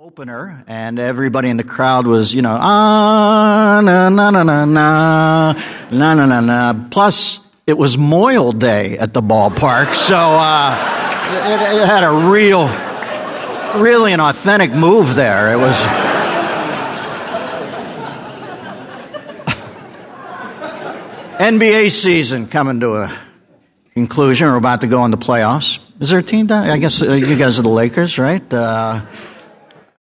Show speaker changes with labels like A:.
A: Opener, and everybody in the crowd was, na na na na na na na na na. Plus, it was Moyle Day at the ballpark, so it had a really an authentic move there. It was. NBA season coming to a conclusion. We're about to go into playoffs. Is there a team down? I guess you guys are the Lakers, right?